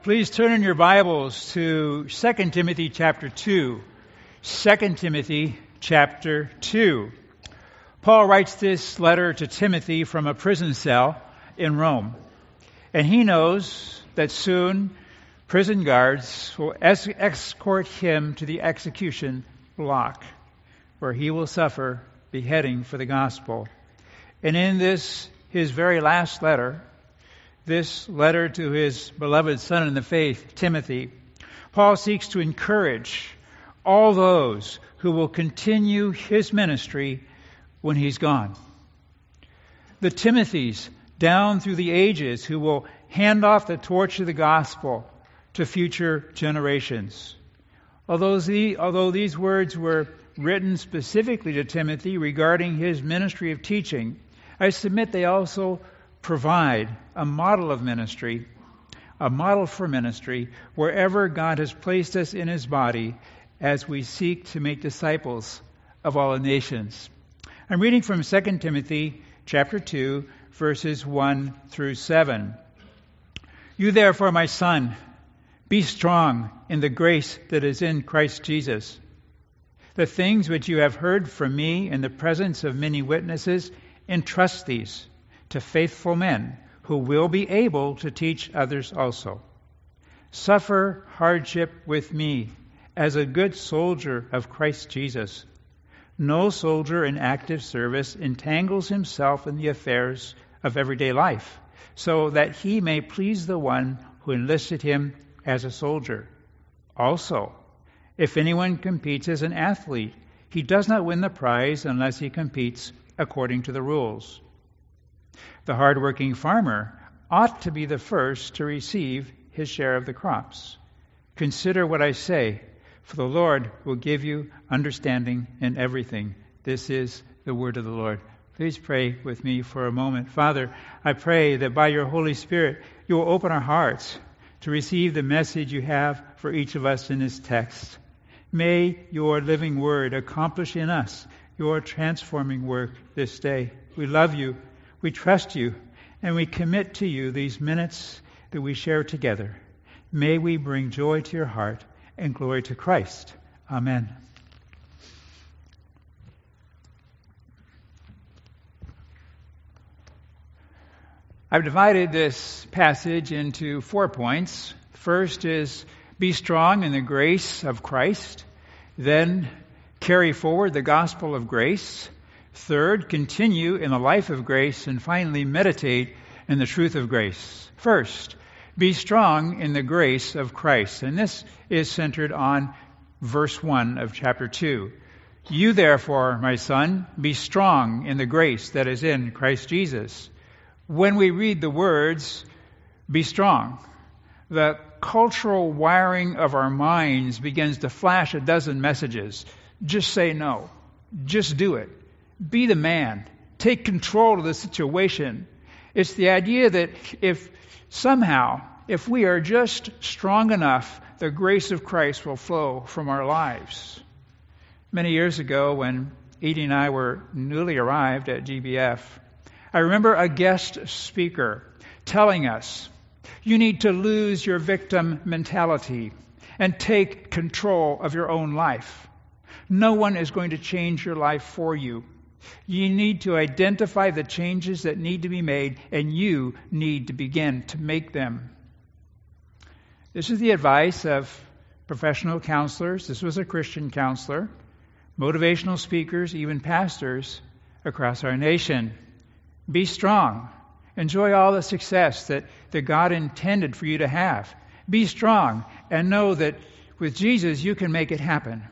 Please turn in your Bibles to 2 Timothy chapter 2. 2 Timothy chapter 2. Paul writes this letter to Timothy from a prison cell in Rome. And he knows that soon prison guards will escort him to the execution block, where he will suffer beheading for the gospel. And in this, his very last letter, this letter to his beloved son in the faith, Timothy, Paul seeks to encourage all those who will continue his ministry when he's gone. The Timothys down through the ages who will hand off the torch of the gospel to future generations. Although these words were written specifically to Timothy regarding his ministry of teaching, I submit they also provide a model of ministry, a model for ministry, wherever God has placed us in His body as we seek to make disciples of all the nations. I'm reading from 2 Timothy chapter 2, verses 1 through 7. You therefore, my son, be strong in the grace that is in Christ Jesus. The things which you have heard from me in the presence of many witnesses, entrust these to faithful men who will be able to teach others also. Suffer hardship with me as a good soldier of Christ Jesus. No soldier in active service entangles himself in the affairs of everyday life, so that he may please the one who enlisted him as a soldier. Also, if anyone competes as an athlete, he does not win the prize unless he competes according to the rules. The hard-working farmer ought to be the first to receive his share of the crops. Consider what I say, for the Lord will give you understanding in everything. This is the word of the Lord. Please pray with me for a moment. Father, I pray that by your Holy Spirit you will open our hearts to receive the message you have for each of us in this text. May your living word accomplish in us your transforming work this day. We love you. We trust you, and we commit to you these minutes that we share together. May we bring joy to your heart and glory to Christ. Amen. I've divided this passage into 4 points. First is be strong in the grace of Christ. Then carry forward the gospel of grace. Third, continue in the life of grace. And finally, meditate in the truth of grace. First, be strong in the grace of Christ. And this is centered on verse 1 of chapter 2. You therefore, my son, be strong in the grace that is in Christ Jesus. When we read the words, be strong, the cultural wiring of our minds begins to flash a dozen messages. Just say no. Just do it. Be the man. Take control of the situation. It's the idea that if we are just strong enough, the grace of Christ will flow from our lives. Many years ago, when Edie and I were newly arrived at GBF, I remember a guest speaker telling us, you need to lose your victim mentality and take control of your own life. No one is going to change your life for you. You need to identify the changes that need to be made, and you need to begin to make them. This is the advice of professional counselors. This was a Christian counselor, motivational speakers, even pastors across our nation. Be strong. Enjoy all the success that God intended for you to have. Be strong and know that with Jesus you can make it happen.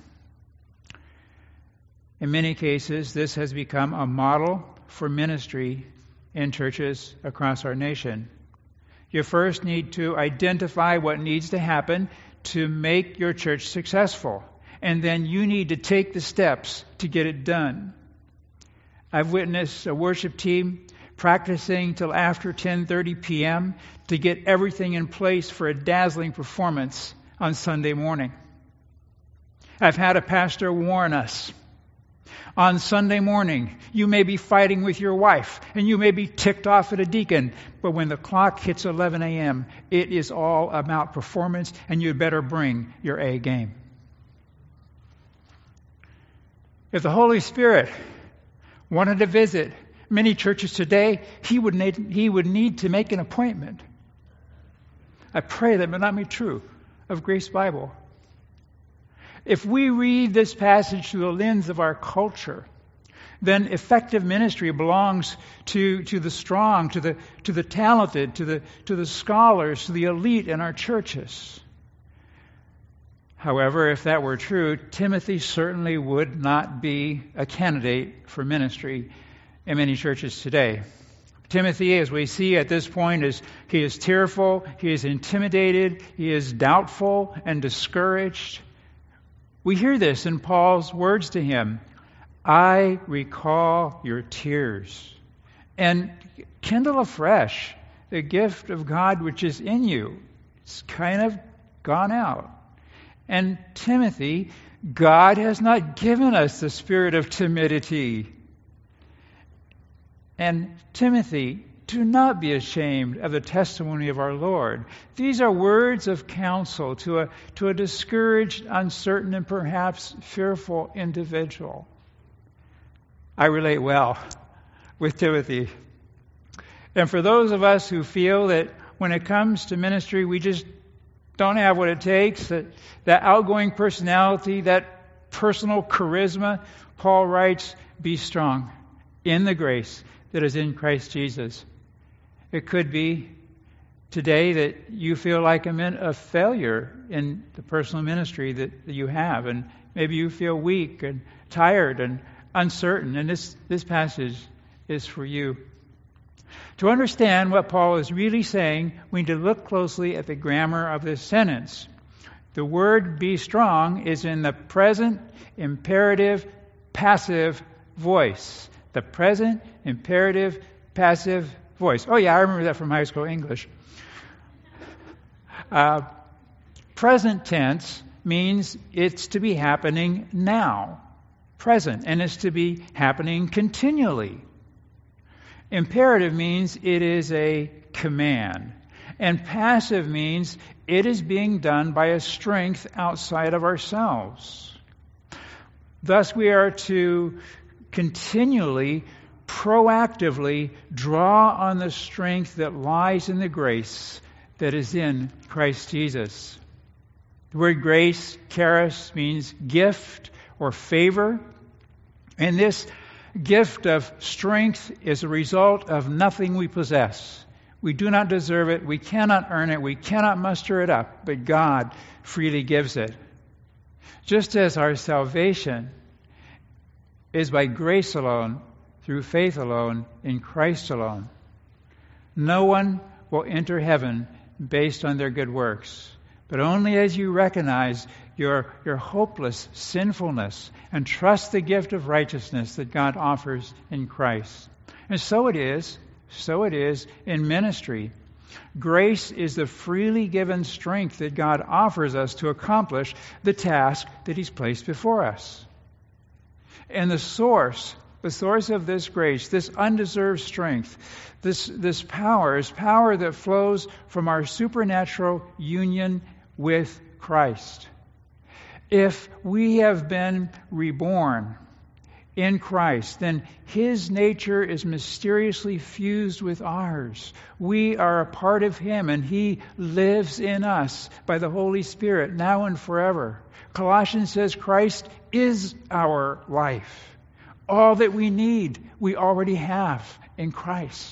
In many cases, this has become a model for ministry in churches across our nation. You first need to identify what needs to happen to make your church successful, and then you need to take the steps to get it done. I've witnessed a worship team practicing till after 10:30 p.m. to get everything in place for a dazzling performance on Sunday morning. I've had a pastor warn us, On Sunday morning, you may be fighting with your wife, and you may be ticked off at a deacon, but when the clock hits 11 a.m., it is all about performance, and you'd better bring your A game. If the Holy Spirit wanted to visit many churches today, He would need to make an appointment. I pray that may not be true of Grace Bible. If we read this passage through the lens of our culture, then effective ministry belongs to the strong, to the talented, to the scholars, to the elite in our churches. However, if that were true, Timothy certainly would not be a candidate for ministry in many churches today. Timothy, as we see at this point, he is tearful, he is intimidated, he is doubtful and discouraged. We hear this in Paul's words to him, I recall your tears, and kindle afresh the gift of God which is in you. It's kind of gone out. And Timothy, God has not given us the spirit of timidity. And Timothy, do not be ashamed of the testimony of our Lord. These are words of counsel to a discouraged, uncertain, and perhaps fearful individual. I relate well with Timothy. And for those of us who feel that when it comes to ministry, we just don't have what it takes, that outgoing personality, that personal charisma, Paul writes, be strong in the grace that is in Christ Jesus. It could be today that you feel like a failure in the personal ministry that you have, and maybe you feel weak and tired and uncertain, and this passage is for you. To understand what Paul is really saying, we need to look closely at the grammar of this sentence. The word be strong is in the present imperative passive voice. The present imperative passive voice. Oh yeah, I remember that from high school English. Present tense means it's to be happening now. Present, and it's to be happening continually. Imperative means it is a command. And passive means it is being done by a strength outside of ourselves. Thus we are to continually, proactively draw on the strength that lies in the grace that is in Christ Jesus. The word grace, charis, means gift or favor. And this gift of strength is a result of nothing we possess. We do not deserve it. We cannot earn it. We cannot muster it up. But God freely gives it. Just as our salvation is by grace alone, through faith alone, in Christ alone. No one will enter heaven based on their good works, but only as you recognize your hopeless sinfulness and trust the gift of righteousness that God offers in Christ. And so it is in ministry. Grace is the freely given strength that God offers us to accomplish the task that He's placed before us. And the source of this grace, this undeserved strength, this power is power that flows from our supernatural union with Christ. If we have been reborn in Christ, then His nature is mysteriously fused with ours. We are a part of Him, and He lives in us by the Holy Spirit, now and forever. Colossians says Christ is our life. All that we need, we already have in Christ.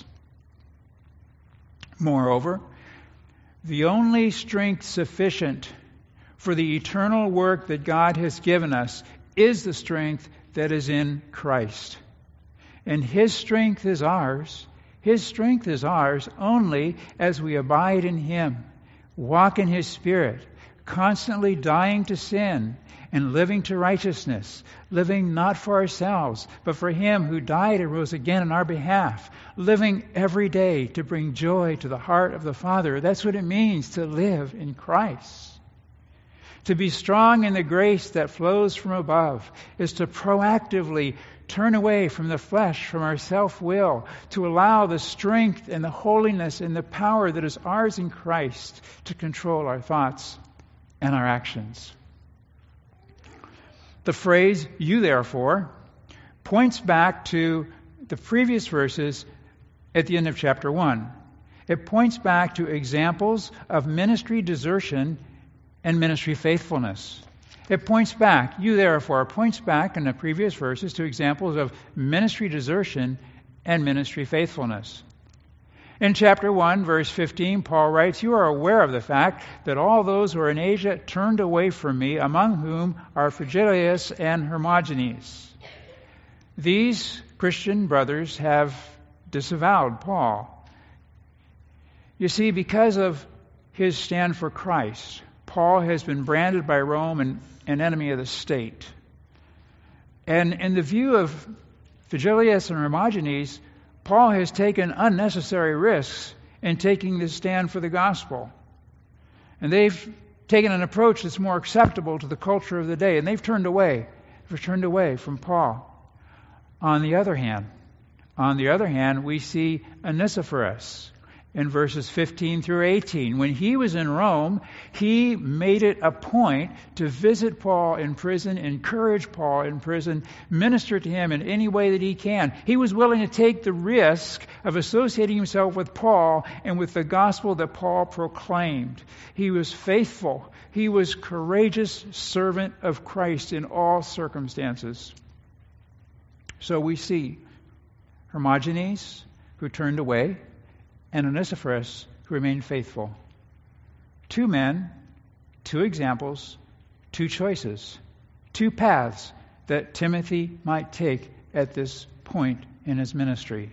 Moreover, the only strength sufficient for the eternal work that God has given us is the strength that is in Christ. And His strength is ours. His strength is ours only as we abide in Him, walk in His Spirit, constantly dying to sin and living to righteousness, living not for ourselves, but for Him who died and rose again on our behalf, living every day to bring joy to the heart of the Father. That's what it means to live in Christ. To be strong in the grace that flows from above is to proactively turn away from the flesh, from our self-will, to allow the strength and the holiness and the power that is ours in Christ to control our thoughts and our actions. The phrase, "you therefore," points back to the previous verses at the end of chapter 1. It points back to examples of ministry desertion and ministry faithfulness. It points back, "you therefore," points back in the previous verses to examples of ministry desertion and ministry faithfulness. In chapter 1, verse 15, Paul writes, "You are aware of the fact that all those who are in Asia turned away from me, among whom are Phygellus and Hermogenes." These Christian brothers have disavowed Paul. You see, because of his stand for Christ, Paul has been branded by Rome an enemy of the state. And in the view of Phygellus and Hermogenes, Paul has taken unnecessary risks in taking this stand for the gospel. And they've taken an approach that's more acceptable to the culture of the day, and they've turned away from Paul. On the other hand, we see Onesiphorus in verses 15 through 18. When he was in Rome, he made it a point to visit Paul in prison, encourage Paul in prison, minister to him in any way that he can. He was willing to take the risk of associating himself with Paul and with the gospel that Paul proclaimed. He was faithful. He was courageous servant of Christ in all circumstances. So we see Hermogenes, who turned away, and Onesiphorus, who remained faithful. 2 men, 2 examples, 2 choices, 2 paths that Timothy might take at this point in his ministry.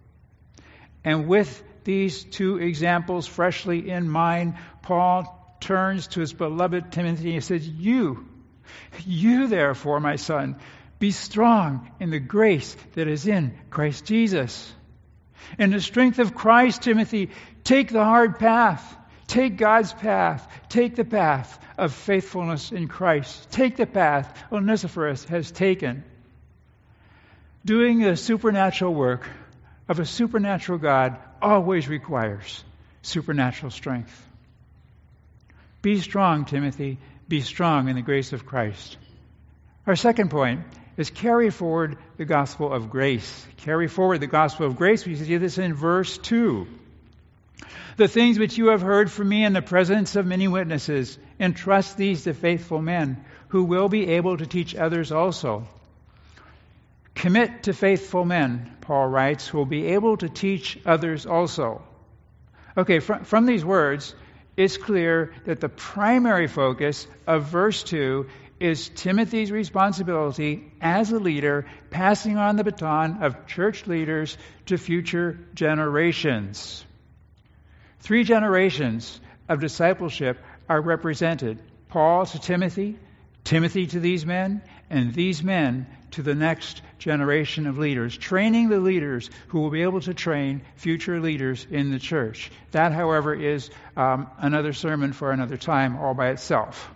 And with these 2 examples freshly in mind, Paul turns to his beloved Timothy and says, You therefore, my son, be strong in the grace that is in Christ Jesus. In the strength of Christ, Timothy, take the hard path. Take God's path. Take the path of faithfulness in Christ. Take the path Onesiphorus has taken. Doing the supernatural work of a supernatural God always requires supernatural strength. Be strong, Timothy. Be strong in the grace of Christ. Our second point is carry forward the gospel of grace. Carry forward the gospel of grace. We see this in verse 2. The things which you have heard from me in the presence of many witnesses, entrust these to faithful men who will be able to teach others also. Commit to faithful men, Paul writes, who will be able to teach others also. Okay, from these words, it's clear that the primary focus of verse 2 is Timothy's responsibility as a leader, passing on the baton of church leaders to future generations. 3 generations of discipleship are represented. Paul to Timothy, Timothy to these men, and these men to the next generation of leaders, training the leaders who will be able to train future leaders in the church. That, however, is another sermon for another time all by itself.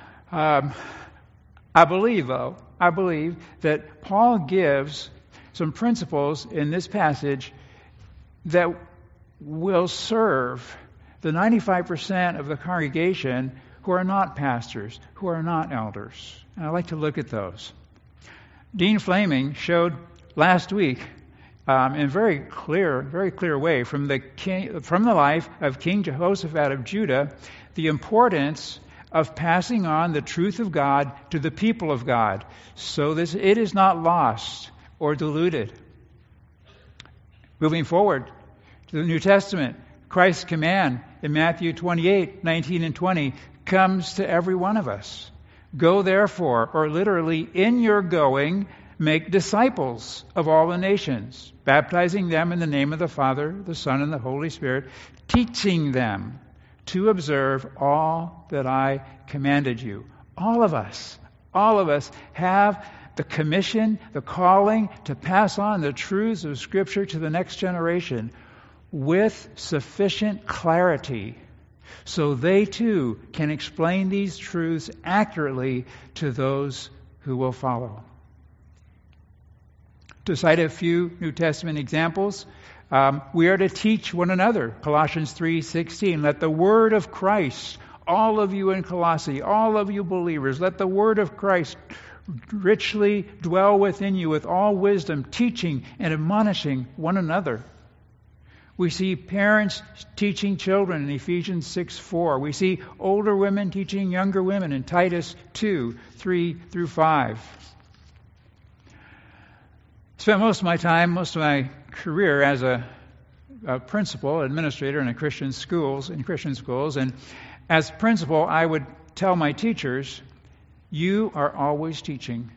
I believe that Paul gives some principles in this passage that will serve the 95% of the congregation who are not pastors, who are not elders. And I'd like to look at those. Dean Flaming showed last week in a very clear way from the life of King Jehoshaphat of Judah, the importance of passing on the truth of God to the people of God, so that it is not lost or diluted. Moving forward to the New Testament, Christ's command in Matthew 28, 19 and 20 comes to every one of us. Go therefore, or literally, in your going, make disciples of all the nations, baptizing them in the name of the Father, the Son, and the Holy Spirit, teaching them to observe all that I commanded you. All of us have the commission, the calling to pass on the truths of Scripture to the next generation with sufficient clarity so they too can explain these truths accurately to those who will follow. To cite a few New Testament examples, we are to teach one another. Colossians 3:16, let the word of Christ, all of you in Colossae, all of you believers, let the word of Christ richly dwell within you with all wisdom, teaching and admonishing one another. We see parents teaching children in Ephesians 6:4. We see older women teaching younger women in Titus 2:3-5. Spent most of my career as a principal, administrator in Christian schools, and as principal, I would tell my teachers, you are always teaching,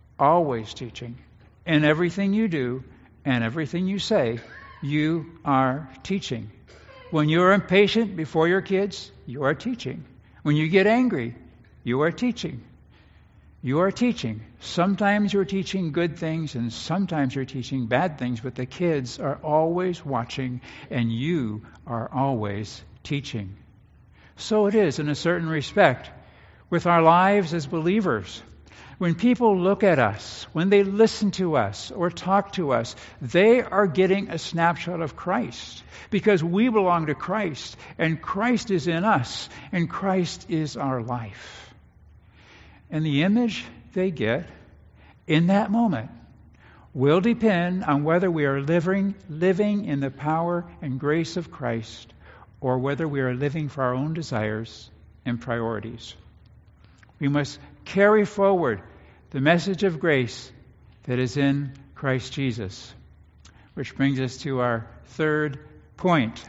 in everything you do and everything you say. You are teaching. When you are impatient before your kids, you are teaching. When you get angry, you are teaching. You are teaching. Sometimes you're teaching good things and sometimes you're teaching bad things, but the kids are always watching and you are always teaching. So it is in a certain respect with our lives as believers. When people look at us, when they listen to us or talk to us, they are getting a snapshot of Christ because we belong to Christ and Christ is in us and Christ is our life. And the image they get in that moment will depend on whether we are living in the power and grace of Christ or whether we are living for our own desires and priorities. We must carry forward the message of grace that is in Christ Jesus. Which brings us to our third point.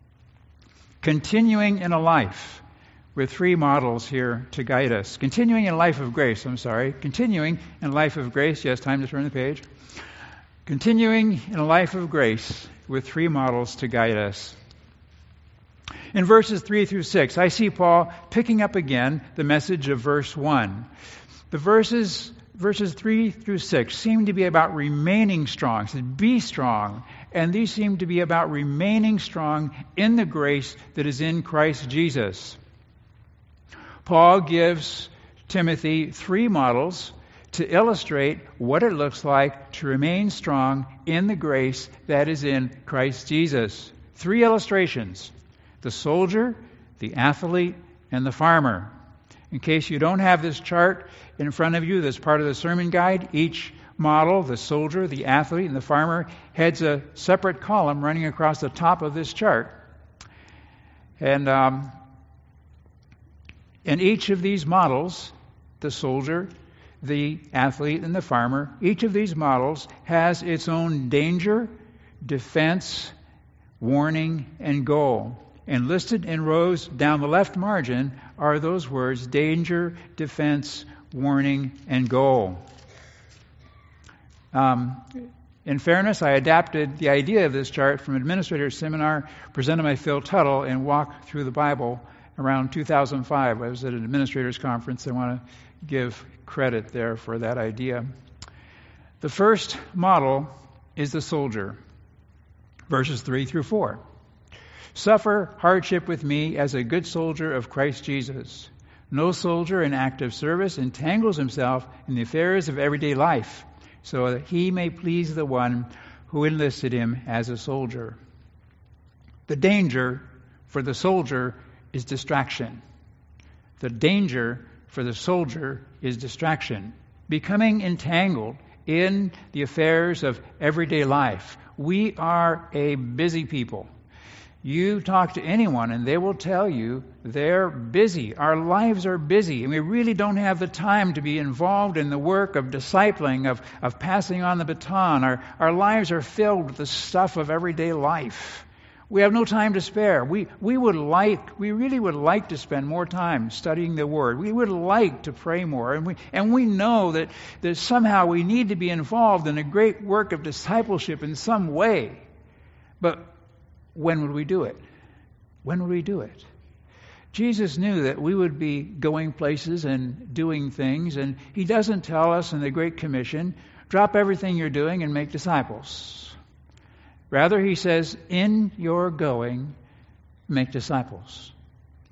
Continuing in a life with three models here to guide us. Continuing in a life of grace, Continuing in a life of grace. Yes, time to turn the page. Continuing in a life of grace with three models to guide us. In verses 3-6, I see Paul picking up again the message of verse 1. The verses 3-6 seem to be about remaining strong. It says, be strong. And these seem to be about remaining strong in the grace that is in Christ Jesus. Paul gives Timothy three models to illustrate what it looks like to remain strong in the grace that is in Christ Jesus. Three illustrations: the soldier, the athlete, and the farmer. In case you don't have this chart in front of you that's part of the sermon guide, each model, the soldier, the athlete, and the farmer, heads a separate column running across the top of this chart. And in each of these models, the soldier, the athlete, and the farmer, each of these models has its own danger, defense, warning, and goal. And listed in rows down the left margin are those words: danger, defense, warning, and goal. In fairness, I adapted the idea of this chart from Administrator's Seminar presented by Phil Tuttle and Walk Through the Bible around 2005. I was at an administrators conference. I want to give credit there for that idea. The first model is the soldier, verses 3-4. Suffer hardship with me as a good soldier of Christ Jesus. No soldier in active service entangles himself in the affairs of everyday life, so that he may please the one who enlisted him as a soldier. The danger for the soldier is distraction. The danger for the soldier is distraction, becoming entangled in the affairs of everyday life. We are a busy people. You talk to anyone and they will tell you they're busy. Our lives are busy and we really don't have the time to be involved in the work of discipling, of passing on the baton. Our lives are filled with the stuff of everyday life. We have no time to spare. We really would like to spend more time studying the Word. We would like to pray more. And we know that somehow we need to be involved in a great work of discipleship in some way. But when would we do it? When would we do it? Jesus knew that we would be going places and doing things, and He doesn't tell us in the Great Commission, drop everything you're doing and make disciples. Rather, He says, in your going, make disciples.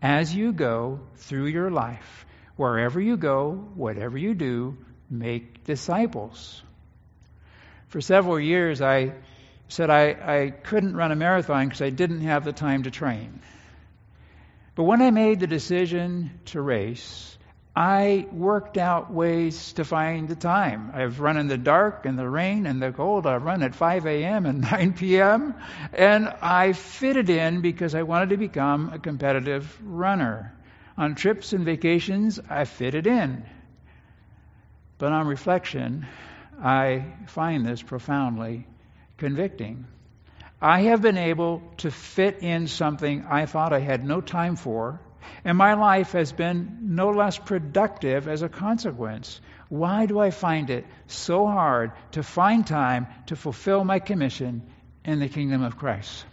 as you go through your life. Wherever you go, whatever you do, make disciples. For several years, I said I couldn't run a marathon because I didn't have the time to train. But when I made the decision to race, I worked out ways to find the time. I've run in the dark, in the rain, in the cold. I've run at 5 a.m. and 9 p.m. And I fitted in because I wanted to become a competitive runner. On trips and vacations, I fitted in. But on reflection, I find this profoundly convicting. I have been able to fit in something I thought I had no time for, and my life has been no less productive as a consequence. Why do I find it so hard to find time to fulfill my commission in the kingdom of Christ?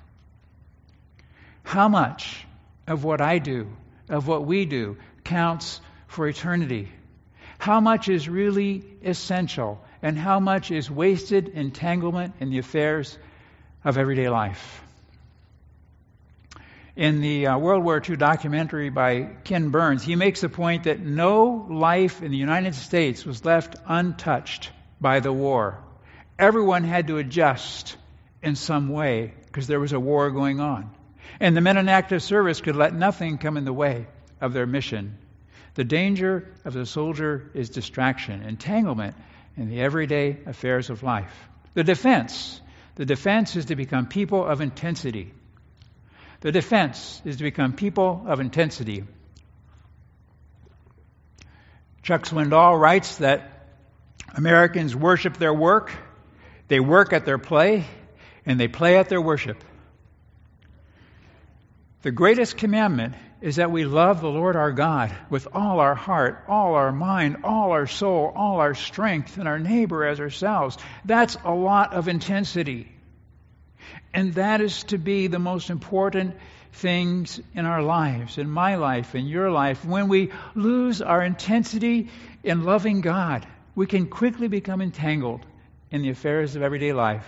How much of what I do, of what we do, counts for eternity? How much is really essential, and how much is wasted entanglement in the affairs of everyday life? In the World War II documentary by Ken Burns, he makes the point that no life in the United States was left untouched by the war. Everyone had to adjust in some way because there was a war going on. And the men in active service could let nothing come in the way of their mission. The danger of the soldier is distraction, entanglement in the everyday affairs of life. The defense is to become people of intensity. The defense is to become people of intensity. Chuck Swindoll writes that Americans worship their work, they work at their play, and they play at their worship. The greatest commandment is that we love the Lord our God with all our heart, all our mind, all our soul, all our strength, and our neighbor as ourselves. That's a lot of intensity. And that is to be the most important things in our lives, in my life, in your life. When we lose our intensity in loving God, we can quickly become entangled in the affairs of everyday life.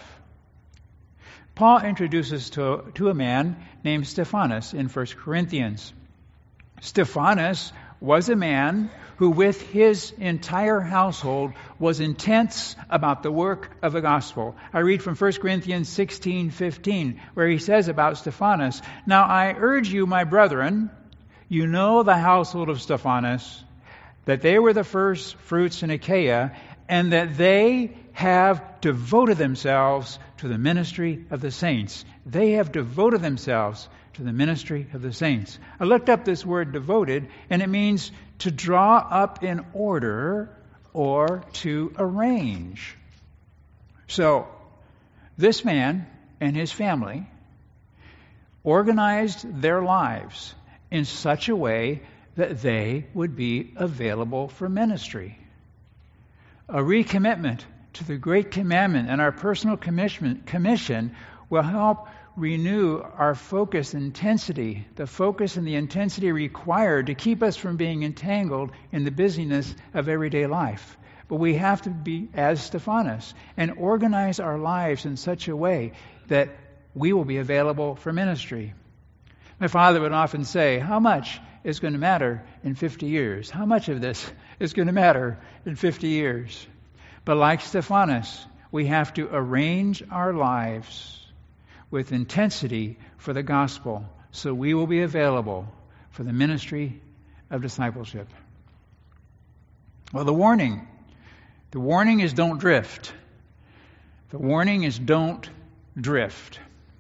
Paul introduces to a man named Stephanas in 1 Corinthians. Stephanas was a man who with his entire household was intense about the work of the gospel. I read from 1 Corinthians 16:15, where he says about Stephanas, "Now I urge you, my brethren, you know the household of Stephanas, that they were the first fruits in Achaia, and that they have devoted themselves to the ministry of the saints." They have devoted themselves to the ministry of the saints. I looked up this word devoted, and it means to draw up in order or to arrange. So, this man and his family organized their lives in such a way that they would be available for ministry. A recommitment to the Great Commandment and our personal commission will help renew our focus and intensity, the focus and the intensity required to keep us from being entangled in the busyness of everyday life. But we have to be as Stephanas and organize our lives in such a way that we will be available for ministry. My father would often say, how much is going to matter in 50 years? How much of this is going to matter in 50 years? But like Stephanas, we have to arrange our lives with intensity for the gospel, so we will be available for the ministry of discipleship. Well, the warning is don't drift. The warning is don't drift.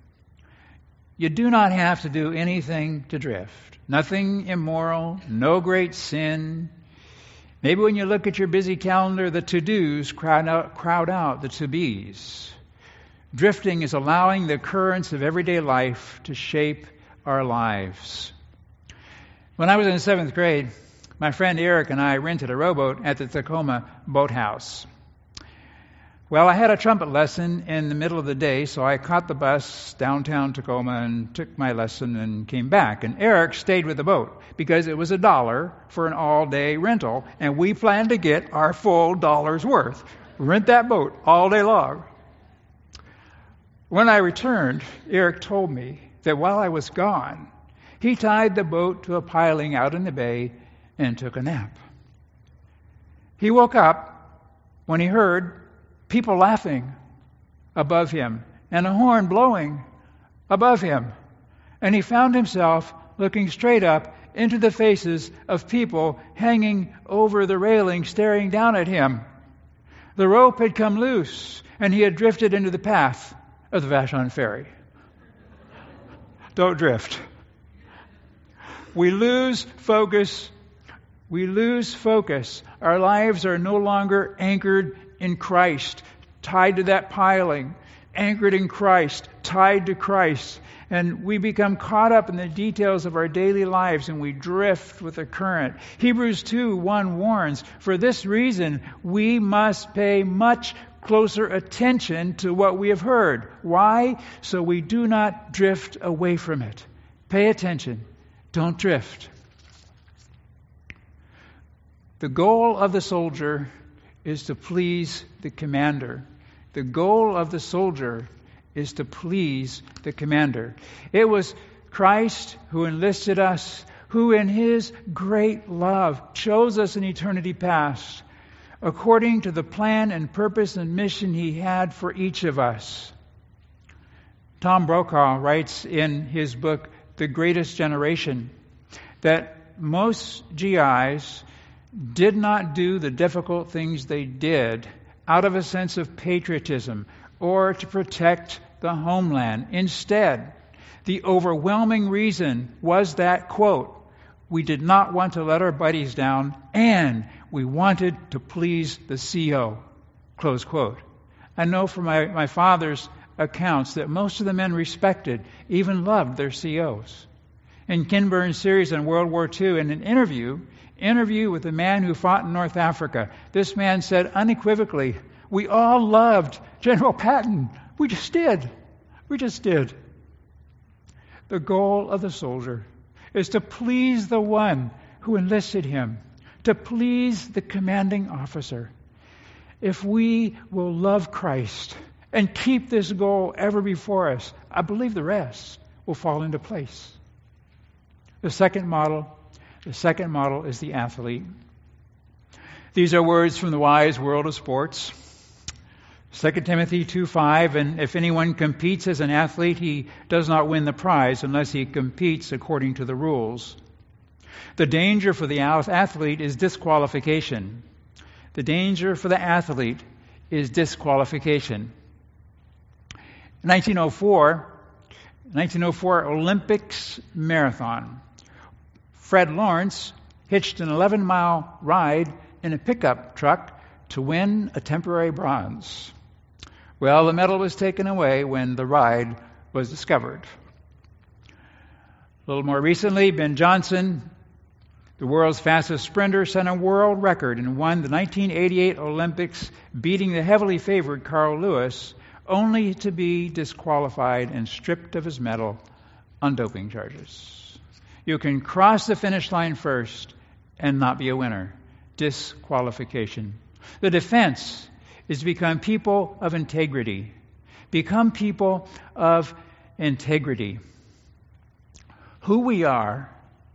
You do not have to do anything to drift. Nothing immoral, no great sin. Maybe when you look at your busy calendar, the to-dos crowd out the to-bes. Drifting is allowing the currents of everyday life to shape our lives. When I was in the 7th grade, my friend Eric and I rented a rowboat at the Tacoma Boathouse. Well, I had a trumpet lesson in the middle of the day, so I caught the bus downtown Tacoma and took my lesson and came back. And Eric stayed with the boat because it was $1 for an all-day rental, and we planned to get our full dollar's worth. Rent that boat all day long. When I returned, Eric told me that while I was gone, He tied the boat to a piling out in the bay and took a nap. He woke up when he heard people laughing above him and a horn blowing above him. And he found himself looking straight up into the faces of people hanging over the railing, staring down at him. The rope had come loose, and he had drifted into the path of the Vashon Ferry. Don't drift. We lose focus. We lose focus. Our lives are no longer anchored in Christ, tied to that piling, anchored in Christ, tied to Christ. And we become caught up in the details of our daily lives and we drift with the current. Hebrews 2:1 warns, for this reason we must pay much closer attention to what we have heard. Why? So we do not drift away from it. Pay attention. Don't drift. The goal of the soldier is to please the commander. The goal of the soldier is to please the commander. It was Christ who enlisted us, who in His great love chose us in eternity past, according to the plan and purpose and mission He had for each of us. Tom Brokaw writes in his book, The Greatest Generation, that most GIs did not do the difficult things they did out of a sense of patriotism or to protect the homeland. Instead, the overwhelming reason was that, quote, we did not want to let our buddies down and we wanted to please the CO, close quote. I know from my father's accounts that most of the men respected, even loved their COs. In Ken Burns' series on World War II, in an interview with a man who fought in North Africa, this man said unequivocally, we all loved General Patton. We just did. We just did. The goal of the soldier is to please the one who enlisted him, to please the commanding officer. If we will love Christ and keep this goal ever before us, I believe the rest will fall into place. The second model is the athlete. These are words from the wise world of sports. 2 Timothy 2:5, and if anyone competes as an athlete, he does not win the prize unless he competes according to the rules. The danger for the athlete is disqualification. The danger for the athlete is disqualification. 1904 Olympics marathon. Fred Lawrence hitched an 11-mile ride in a pickup truck to win a temporary bronze. Well, the medal was taken away when the ride was discovered. A little more recently, Ben Johnson, the world's fastest sprinter, set a world record and won the 1988 Olympics, beating the heavily favored Carl Lewis, only to be disqualified and stripped of his medal on doping charges. You can cross the finish line first and not be a winner. Disqualification. The defense is to become people of integrity. Become people of integrity. Who we are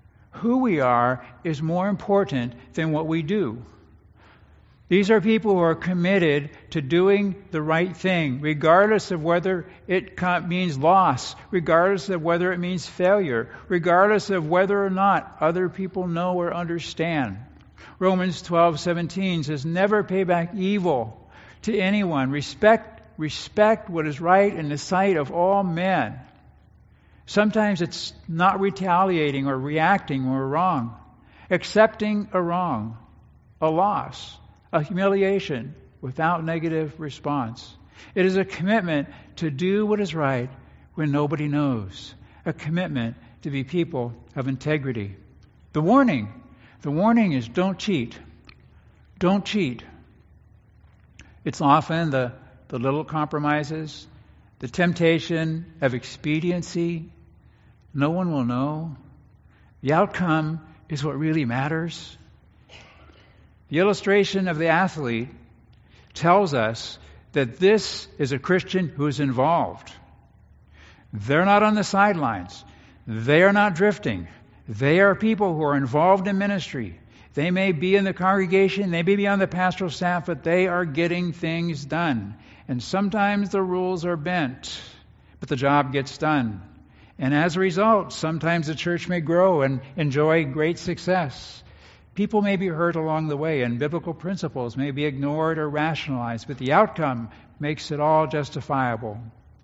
is more important than what we do. These are people who are committed to doing the right thing, regardless of whether it means loss, regardless of whether it means failure, regardless of whether or not other people know or understand. Romans 12:17 says, never pay back evil to anyone. Respect what is right in the sight of all men. Sometimes it's not retaliating or reacting when we're wrong. Accepting a wrong, a loss, a humiliation without negative response. It is a commitment to do what is right when nobody knows. A commitment to be people of integrity. The warning is don't cheat. Don't cheat. It's often the little compromises, the temptation of expediency. No one will know. The outcome is what really matters. The illustration of the athlete tells us that this is a Christian who is involved. They're not on the sidelines. They are not drifting. They are people who are involved in ministry. They may be in the congregation, they may be on the pastoral staff, but they are getting things done. And sometimes the rules are bent, but the job gets done. And as a result, sometimes the church may grow and enjoy great success. People may be hurt along the way, and biblical principles may be ignored or rationalized, but the outcome makes it all justifiable,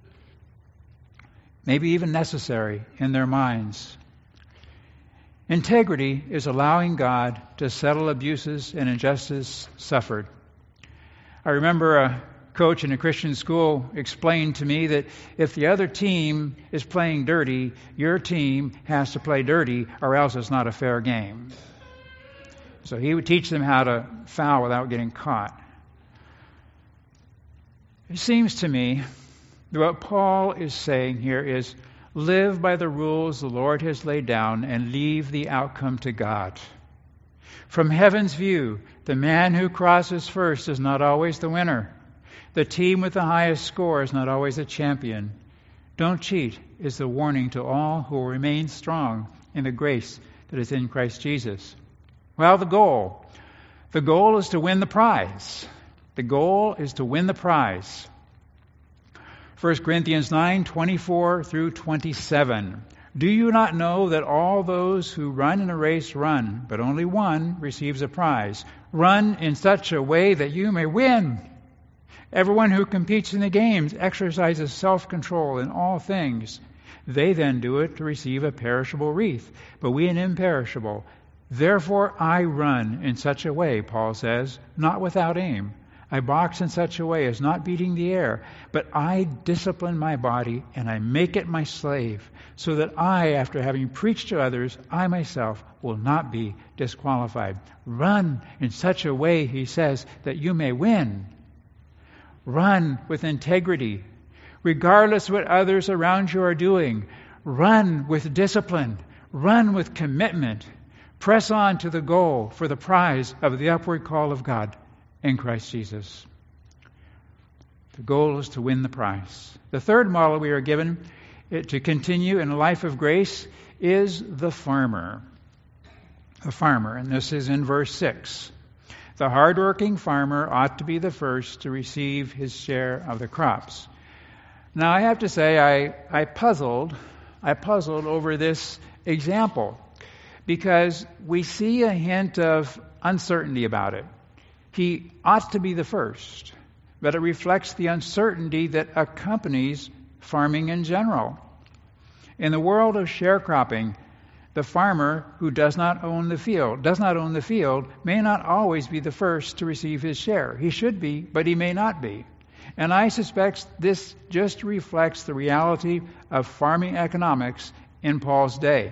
maybe even necessary in their minds. Integrity is allowing God to settle abuses and injustice suffered. I remember a coach in a Christian school explained to me that if the other team is playing dirty, your team has to play dirty, or else it's not a fair game. So he would teach them how to foul without getting caught. It seems to me that what Paul is saying here is, live by the rules the Lord has laid down and leave the outcome to God. From heaven's view, the man who crosses first is not always the winner. The team with the highest score is not always a champion. Don't cheat is the warning to all who will remain strong in the grace that is in Christ Jesus. Well, the goal is to win the prize. The goal is to win the prize. 1 Corinthians 9:24 through 27. Do you not know that all those who run in a race run, but only one receives a prize? Run in such a way that you may win. Everyone who competes in the games exercises self-control in all things. They then do it to receive a perishable wreath, but we an imperishable. Therefore I run in such a way, Paul says, not without aim. I box in such a way as not beating the air, but I discipline my body and I make it my slave, so that I, after having preached to others, I myself will not be disqualified. Run in such a way, he says, that you may win. Run with integrity, regardless of what others around you are doing. Run with discipline. Run with commitment. Press on to the goal for the prize of the upward call of God in Christ Jesus. The goal is to win the prize. The third model we are given to continue in a life of grace is the farmer. The farmer, and this is in verse 6. The hardworking farmer ought to be the first to receive his share of the crops. Now I have to say I puzzled over this example because we see a hint of uncertainty about it. He ought to be the first, but it reflects the uncertainty that accompanies farming in general. In the world of sharecropping, the farmer who does not own the field, may not always be the first to receive his share. He should be, but he may not be. And I suspect this just reflects the reality of farming economics in Paul's day.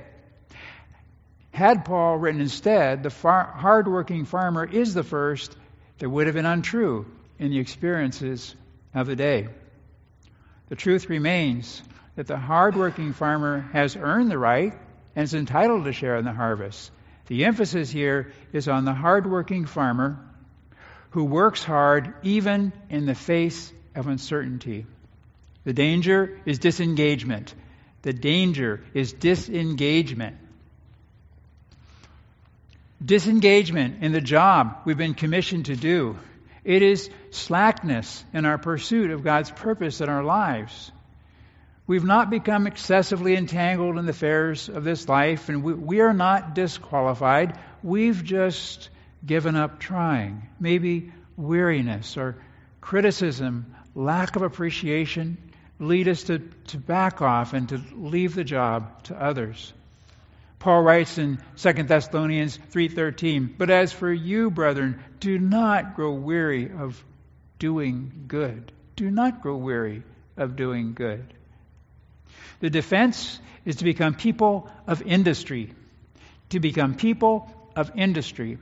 Had Paul written instead, the hardworking farmer is the first, that would have been untrue in the experiences of the day. The truth remains that the hardworking farmer has earned the right and is entitled to share in the harvest. The emphasis here is on the hardworking farmer who works hard even in the face of uncertainty. The danger is disengagement. The danger is disengagement. Disengagement in the job we've been commissioned to do. It is slackness in our pursuit of God's purpose in our lives. We've not become excessively entangled in the affairs of this life, and we are not disqualified. We've just given up trying. Maybe weariness or criticism, lack of appreciation lead us to back off and to leave the job to others. Paul writes in 2 Thessalonians 3:13, "But as for you, brethren, do not grow weary of doing good." Do not grow weary of doing good. The defense is to become people of industry. To become people of industry.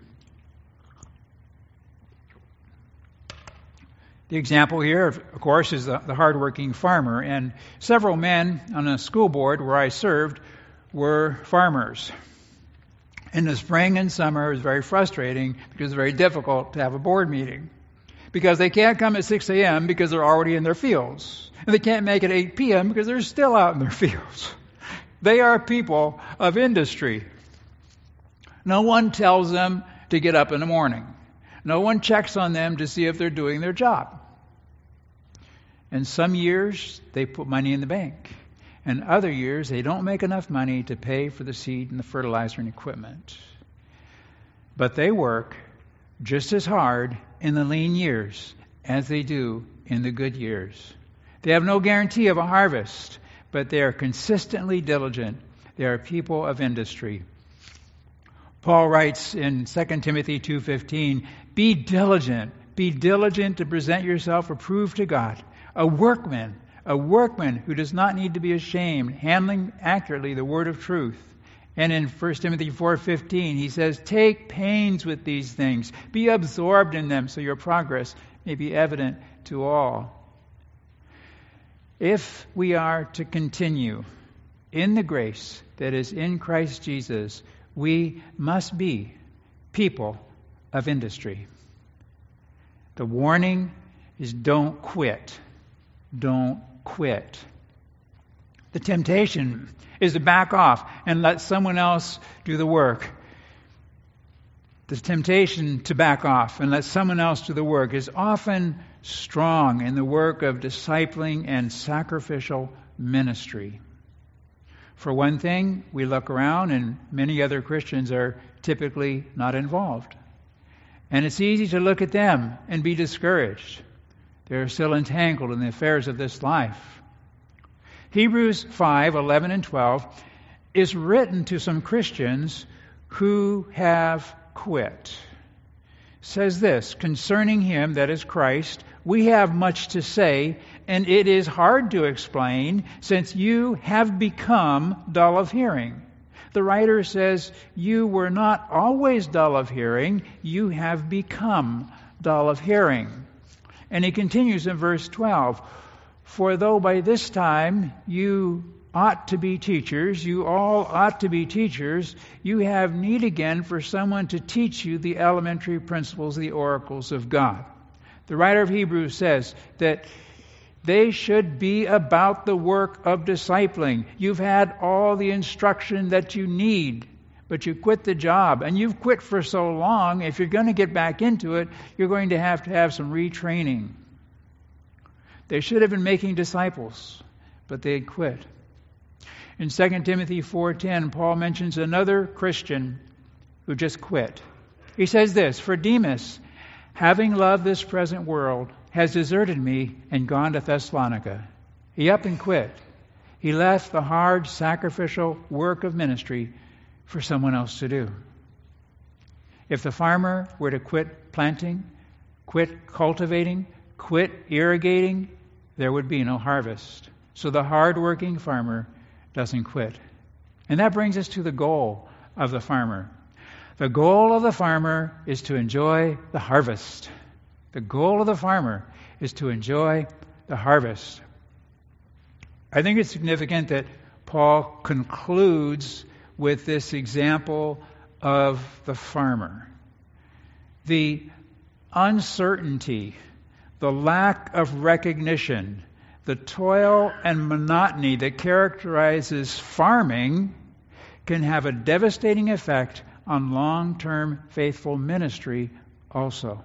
The example here, of course, is the hardworking farmer. And several men on a school board where I served were farmers. In the spring and summer, it was very frustrating because it's very difficult to have a board meeting. Because they can't come at 6 a.m. because they're already in their fields. And they can't make it 8 p.m. because they're still out in their fields. They are people of industry. No one tells them to get up in the morning. No one checks on them to see if they're doing their job. And some years, they put money in the bank. And other years, they don't make enough money to pay for the seed and the fertilizer and equipment. But they work just as hard in the lean years as they do in the good years. They have no guarantee of a harvest, but they are consistently diligent. They are people of industry. Paul writes in 2 Timothy 2:15, be diligent to present yourself approved to God, a workman who does not need to be ashamed, handling accurately the word of truth. And in 1 Timothy 4:15, he says, take pains with these things. Be absorbed in them so your progress may be evident to all. If we are to continue in the grace that is in Christ Jesus, we must be people of industry. The warning is don't quit. Don't quit. The temptation is to back off and let someone else do the work. The temptation to back off and let someone else do the work is often strong in the work of discipling and sacrificial ministry. For one thing, we look around and many other Christians are typically not involved. And it's easy to look at them and be discouraged. They're still entangled in the affairs of this life. Hebrews 5:11 and 12 is written to some Christians who have quit. It says this, concerning him, that is Christ, we have much to say, and it is hard to explain, since you have become dull of hearing. The writer says, you were not always dull of hearing, you have become dull of hearing. And he continues in verse 12, for though by this time you ought to be teachers, you all ought to be teachers, you have need again for someone to teach you the elementary principles, the oracles of God. The writer of Hebrews says that they should be about the work of discipling. You've had all the instruction that you need, but you quit the job, and you've quit for so long, if you're going to get back into it, you're going to have some retraining. They should have been making disciples, but they had quit. In 2 Timothy 4:10, Paul mentions another Christian who just quit. He says this, for Demas, having loved this present world, has deserted me and gone to Thessalonica. He up and quit. He left the hard, sacrificial work of ministry for someone else to do. If the farmer were to quit planting, quit cultivating, quit irrigating, there would be no harvest. So the hard-working farmer doesn't quit. And that brings us to the goal of the farmer. The goal of the farmer is to enjoy the harvest. The goal of the farmer is to enjoy the harvest. I think it's significant that Paul concludes with this example of the farmer. The uncertainty, the lack of recognition, the toil and monotony that characterizes farming can have a devastating effect on long-term faithful ministry also.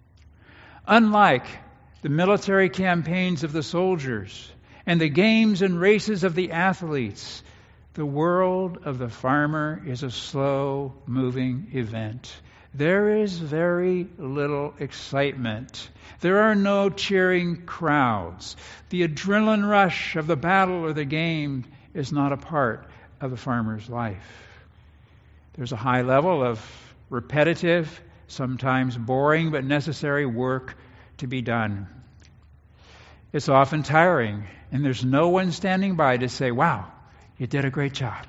Unlike the military campaigns of the soldiers and the games and races of the athletes, the world of the farmer is a slow-moving event. There is very little excitement. There are no cheering crowds. The adrenaline rush of the battle or the game is not a part of the farmer's life. There's a high level of repetitive, sometimes boring but necessary work to be done. It's often tiring, and there's no one standing by to say, wow, you did a great job.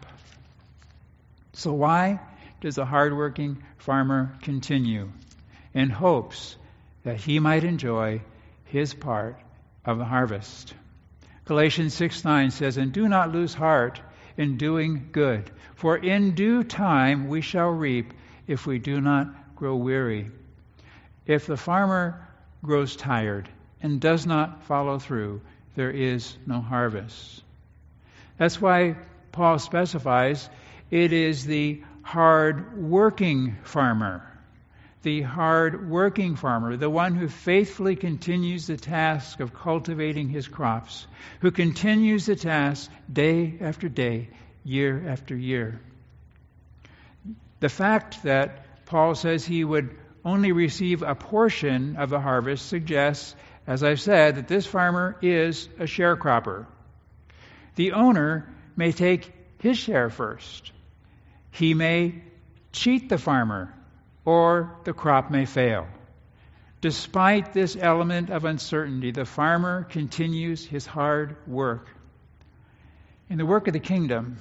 So why does the hardworking farmer continue? In hopes that he might enjoy his part of the harvest. Galatians 6:9 says, and do not lose heart in doing good, for in due time we shall reap if we do not grow weary. If the farmer grows tired and does not follow through, there is no harvest. That's why Paul specifies it is the hard-working farmer. The hard-working farmer, the one who faithfully continues the task of cultivating his crops, who continues the task day after day, year after year. The fact that Paul says he would only receive a portion of the harvest suggests, as I've said, that this farmer is a sharecropper. The owner may take his share first. He may cheat the farmer, or the crop may fail. Despite this element of uncertainty, the farmer continues his hard work. In the work of the kingdom,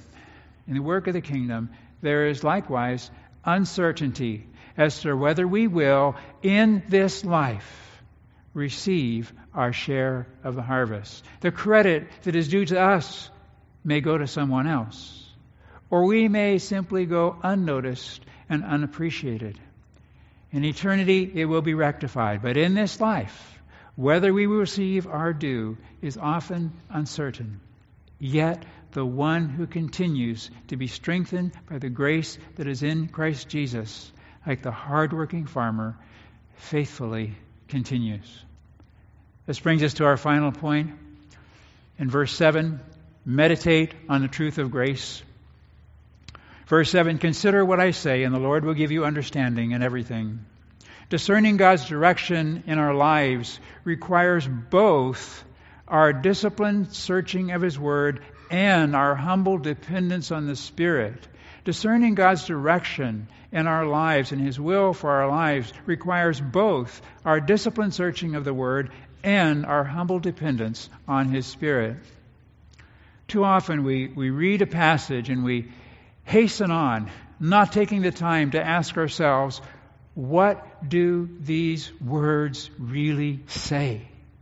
there is likewise uncertainty as to whether we will, in this life, receive our share of the harvest. The credit that is due to us may go to someone else, or we may simply go unnoticed and unappreciated. In eternity, it will be rectified. But in this life, whether we will receive our due is often uncertain. Yet, the one who continues to be strengthened by the grace that is in Christ Jesus, like the hard-working farmer, faithfully continues. This brings us to our final point. In verse 7, meditate on the truth of grace. Verse 7, consider what I say, and the Lord will give you understanding in everything. Discerning God's direction in our lives requires both our disciplined searching of His Word and our humble dependence on the Spirit. Discerning God's direction in our lives and His will for our lives requires both our disciplined searching of the Word and our humble dependence on His Spirit. Too often we read a passage and we hasten on, not taking the time to ask ourselves, what do these words really say?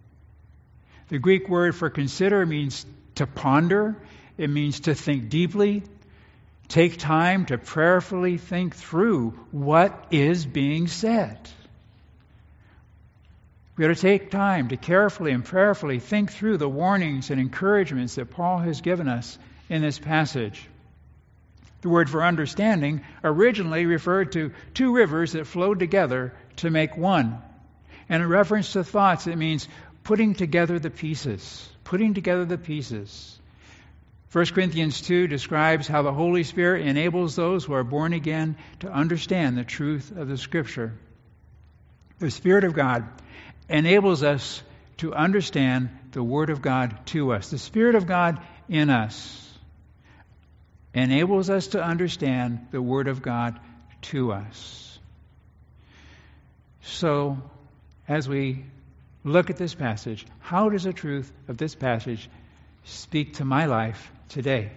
The Greek word for consider means to ponder. It means to think deeply. Take time to prayerfully think through what is being said. We ought to take time to carefully and prayerfully think through the warnings and encouragements that Paul has given us in this passage. The word for understanding originally referred to two rivers that flowed together to make one. And in reference to thoughts, it means putting together the pieces. Putting together the pieces. 1 Corinthians 2 describes how the Holy Spirit enables those who are born again to understand the truth of the Scripture. The Spirit of God enables us to understand the Word of God to us. The Spirit of God in us enables us to understand the Word of God to us. So, as we look at this passage, how does the truth of this passage speak to my life today?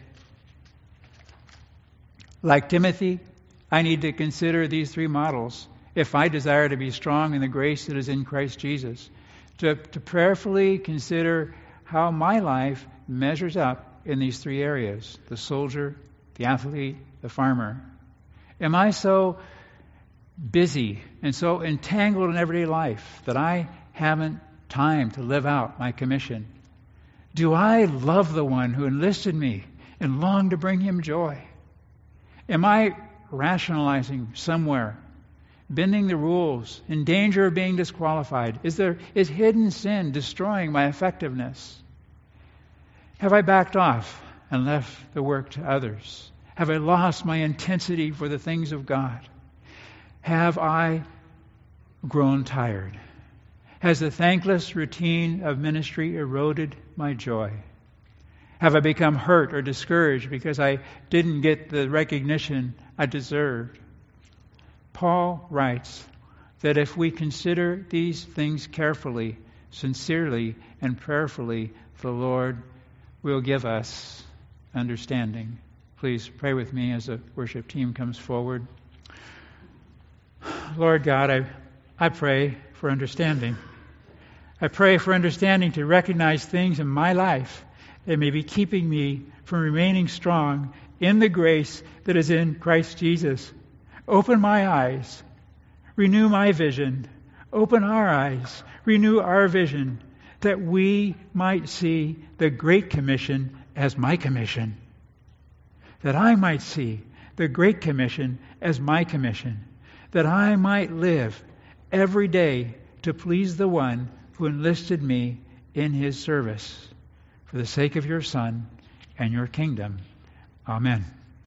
Like Timothy, I need to consider these three models if I desire to be strong in the grace that is in Christ Jesus. To prayerfully consider how my life measures up in these three areas: the soldier, the athlete, the farmer. Am I so busy and so entangled in everyday life that I haven't time to live out my commission? Do I love the one who enlisted me and long to bring him joy? Am I rationalizing somewhere, bending the rules, in danger of being disqualified? Is hidden sin destroying my effectiveness? Have I backed off and left the work to others? Have I lost my intensity for the things of God? Have I grown tired? Has the thankless routine of ministry eroded my joy? Have I become hurt or discouraged because I didn't get the recognition I deserved? Paul writes that if we consider these things carefully, sincerely, and prayerfully, the Lord will give us understanding. Please pray with me as the worship team comes forward. Lord God, I pray for understanding. I pray for understanding to recognize things in my life that may be keeping me from remaining strong in the grace that is in Christ Jesus. Open my eyes, renew my vision, open our eyes, renew our vision, that we might see the Great Commission as my commission. that I might see the Great Commission as my commission, that I might live every day to please the one who enlisted me in his service, for the sake of your Son and your kingdom. Amen.